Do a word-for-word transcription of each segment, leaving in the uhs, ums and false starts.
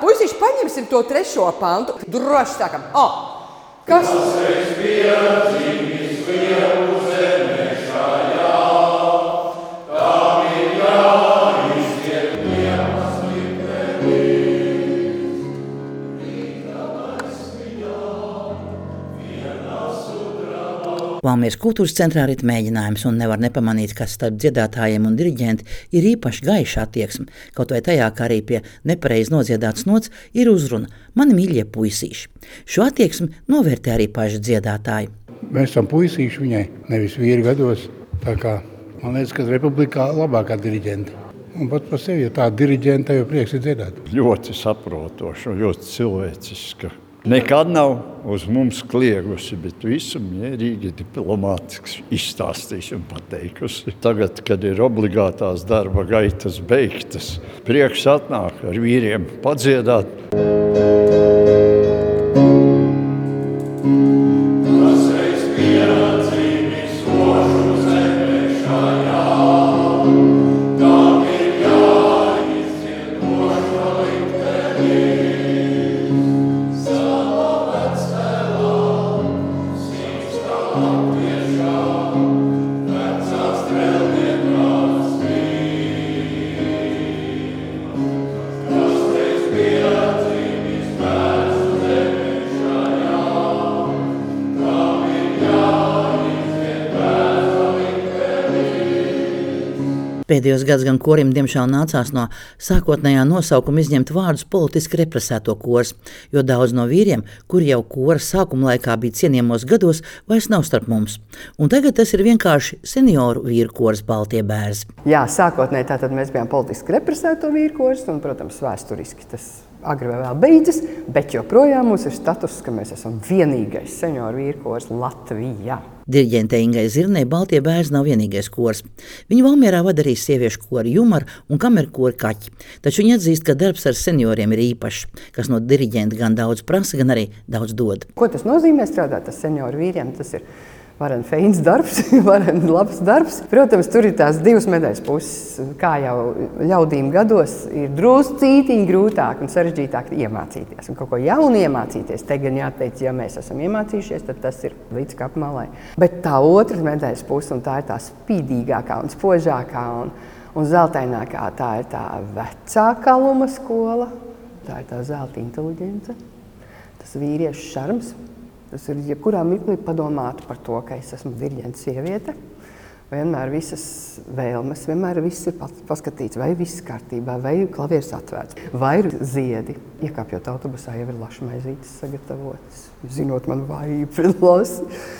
puisīši, paņemsim to trešo pantu. Droši sākam. O, kas? Valmieras kultūras centrā rit mēģinājums un nevar nepamanīt, ka starp dziedātājiem un diriģenti ir īpaši gaiša attieksme. Kaut vai tajā, kā arī pie nepareizi nodziedāts nots, ir uzruna "Mani mīļie puisīši". Šo attieksmi novērtē arī paši dziedātāji. Mēs esam puisīši viņai, nevis vīri gados. Tā kā man liekas, ka republikā labākā diriģenta. Un pat par sevi, ja tā diriģenta, jau prieks ir dziedāt. Ļoti saprotoša un ļoti cilvēciska. Nekad nav uz mums kliegusi, bet visu mierīgi, diplomātiski izstāstījusi un pateikusi. Tagad, kad ir obligātās darba gaitas beigtas, prieks atnāk ar vīriem padziedāt. Pēdējos gados gan korim diemžēl nācās no sākotnējā nosaukuma izņemt vārdus politiski represēto kors, jo daudz no vīriem, kuri jau kora sākuma laikā bija cienījamos gados, vairs nav starp mums. Un tagad tas ir vienkārši senioru vīru kors Baltie bērzi. Jā, sākotnēji tātad mēs bijām politiski represēto vīru kors, un, protams, vēsturiski tas agri vai vēl beidzas, bet joprojām mums ir status, ka mēs esam vienīgais senioru vīru kors Latvijā. Diriģentei Ingai Zirnei Baltie bērzi nav vienīgais kors. Viņa Valmierā vada arī sieviešu kori Jumar un kameru kori Kaķi. Taču viņa atzīst, ka darbs ar senioriem ir īpašs, kas no diriģenta gan daudz prasa, gan arī daudz dod. Ko tas nozīmē strādāt ar senioru vīriem? Tas ir varen feins darbs, varen labs darbs. Protams, tur ir tās divas medaļas puses. Kā jau ļaudīm gados ir druscītiņi grūtāk un sarežģītāk iemācīties. Un kaut ko jaunu iemācīties, te gan jāteic, ja mēs esam iemācījušies, tad tas ir līdz kapmalai. Bet tā otra medaļas puse, un tā ir tā spīdīgākā un spožākā un, un zeltainākā, tā ir tā vecā kaluma skola, tā ir tā zelta inteliģence, tas vīriešu šarms. Tas ir, jebkurā mirklī padomāt par to, ka es esmu diriģents sieviete. Vienmēr visas vēlmes, vienmēr viss ir paskatīts, vai viss kārtībā, vai klavieris atvērts, vai ir ziedi. Iekāpjot autobusā, jau ir lašmaizītes sagatavotas, zinot man vājības.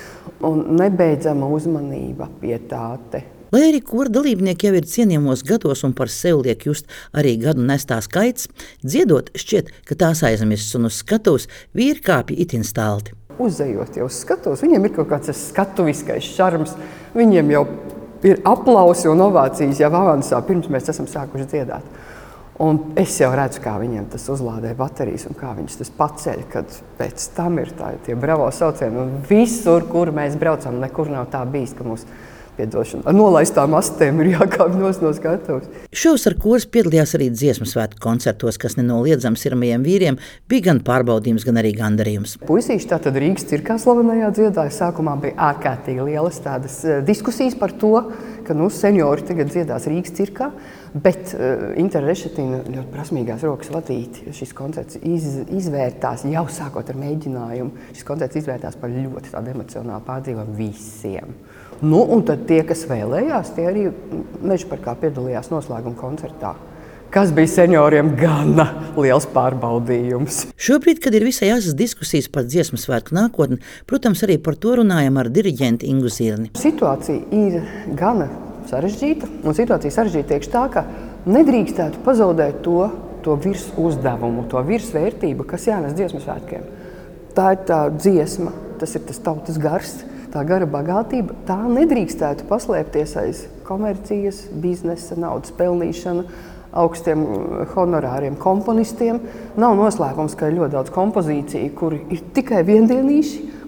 Un nebeidzama uzmanība, pietāte. Lai arī kora dalībnieki jau ir cienījamos gados un par sevi liek just arī gadu nestā skaits, dziedot šķiet, ka tās aizmirsts un uz skatuves vīri kāpja itin stalti. Uzzejot jau uz skatuves, viņiem ir kaut kāds skatuviskais šarms, viņiem jau ir aplausi un ovācijas jau avansā, pirms mēs esam sākuši dziedāt. Un es jau redzu, kā viņiem tas uzlādē baterijas un kā viņus tas paceļ, kad pēc tam ir tā, tie bravo saucieni. Un visur, kur mēs braucam, nekur nav tā bijis, ka mūs piedošana. Ar nolaistām astēm ir jākāp nos no skatuves. Šovasar kors piedalījās arī dziesmu svētku koncertos, kas nenoliedzams sirmajiem vīriem bija gan pārbaudījums, gan arī gandarījums. Puisīši tātad Rīgas cirkā slavenajā dziedāja. Sākumā bija ārkārtīgi lielas tādas diskusijas par to, ka nu, seniori tagad dziedās Rīgas cirkā, bet uh, Inter Rešetina ļoti prasmīgās rokas vadīt. Šis koncerts iz, izvērtās jau sākot ar mēģinājumu. Šis koncerts izvērtās par ļoti tādu emocionālu pārdzīvojumu visiem. Nu, un tad tie, kas vēlējās, tie arī Mežaparkā piedalījās noslēguma koncertā, kas bija senioriem gana liels pārbaudījums. Šobrīd, kad ir visai asas diskusijas par dziesmu svētku nākotni, protams, arī par to runājam ar diriģenti Ingu Zirni. Situācija ir gana sarežģīta, un situācija sarežģīta tiekš tā, ka nedrīkstētu pazaudēt to, to virs uzdevumu, to virsvērtību, kas jānes dziesmu svētkiem. Tā ir tā dziesma, tas ir tas tautas gars, tā gara bagātība, tā nedrīkstētu paslēpties aiz komercijas, biznesa, naudas pelnīšana, augstiem honorāriem komponistiem. Nav noslēpums, ka ir ļoti daudz kompozīciju, kuri ir tikai viendienīši,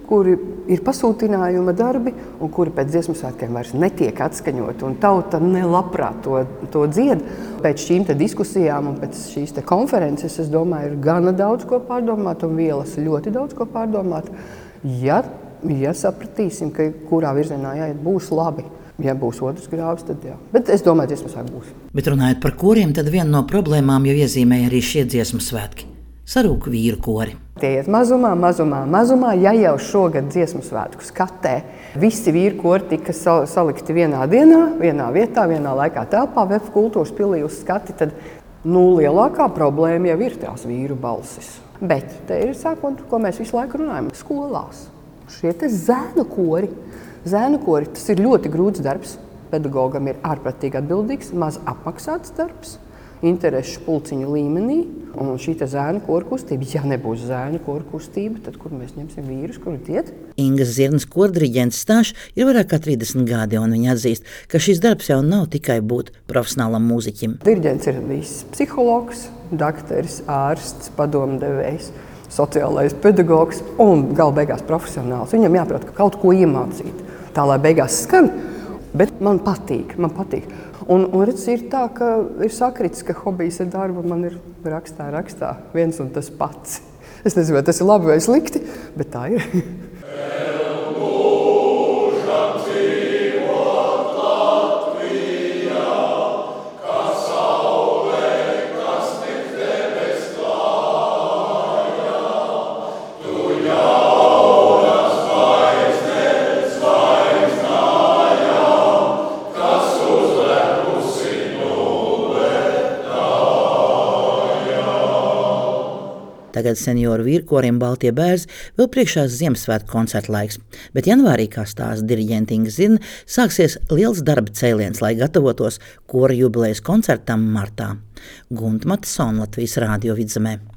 kuri ir pasūtinājuma darbi un kuri pēc dziesmu svētkiem vairs netiek atskaņoti. Un tauta nelabprāt to, to dzied. Pēc šīm te diskusijām un pēc šīs te konferences, es domāju, ir gana daudz ko pārdomāt un vielas ļoti daudz ko pārdomāt. Ja, ja sapratīsim, ka kurā virzienā jāiet, būs labi. Ja būs otrs grāvs, tad jā. Bet es domāju, dziesmu svētki būs. Bet runājot par koriem, tad viena no problēmām jau iezīmēja arī šie dziesmu svētki. Sarūk vīru kori. Tie iet mazumā, mazumā, mazumā. Ja jau šogad dziesmu svētku skatē visi vīru kori tika salikti vienā dienā, vienā vietā, vienā laikā telpā, Vef kultūras pilī uz skati, tad nu, lielākā problēma jau ir tās vīru balsis. Bet te ir sākot, ko mēs visu laiku runājam, skolās. Šie te zēnu kori. Zēnu kori, tas ir ļoti grūts darbs. Pedagogam ir ārprātīgi atbildīgs, maz apmaksāts darbs, interešu pulciņu līmenī. Un šī te zēnu koru kustība, ja nebūs zēnu koru kustība, tad kur mēs ņemsim vīrus, kur iet? Ingas Zirnas kordiriģents stāsts ir vairāk kā trīsdesmit gadi, un viņa atzīst, ka šis darbs jau nav tikai būt profesionālam mūziķim. Diriģents ir bijis psihologs, dakteris, ārsts, padomdevējs, sociālais pedagogs un gal beigās profesionāls. Viņam jāprot, ka kaut ko iemācīt. Tā, lai beigās skan, bet man patīk, man patīk. Un, un redz, ir tā, ka ir sakrits, ka hobijs ir darba, man ir rakstā, rakstā viens un tas pats. Es nezinu, vai tas ir labi vai slikti, bet tā ir. Tagad senioru vīrkoriem Baltie bērzi vēl priekšā Ziemassvētku koncerta laiks, bet janvārī, kā stāsta diriģente Inga Zirna, sāksies liels darba cēliens, lai gatavotos kora jubilejas koncertam martā. Gunta Matisona, Latvijas Rādio Vidzemē.